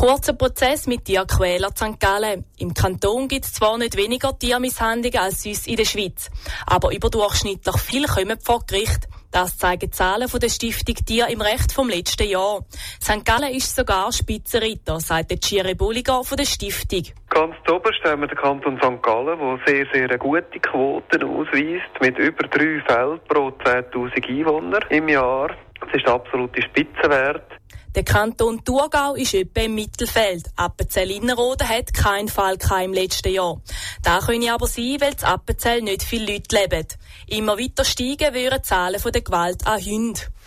Kurzer Prozess mit Tierquäler St. Gallen. Im Kanton gibt es zwar nicht weniger Tiermisshandlungen als sonst in der Schweiz, aber überdurchschnittlich viel kommen vor Gericht. Das zeigen Zahlen von der Stiftung Tier im Recht vom letzten Jahr. St. Gallen ist sogar Spitzenreiter, sagt Thierry Bulliger von der Stiftung. Ganz oberst haben wir den Kanton St. Gallen, der sehr, sehr gute Quoten ausweist, mit über 3 Fällen pro 10.000 Einwohner im Jahr. Das ist der absolute Spitzenwert. Der Kanton Thurgau ist etwa im Mittelfeld. Appenzell-Innerrhoden hat keinen Fall im letzten Jahr. Das könne aber sein, weil in Appenzell nicht viele Leute leben. Immer weiter steigen würden die Zahlen von der Gewalt an Hunden.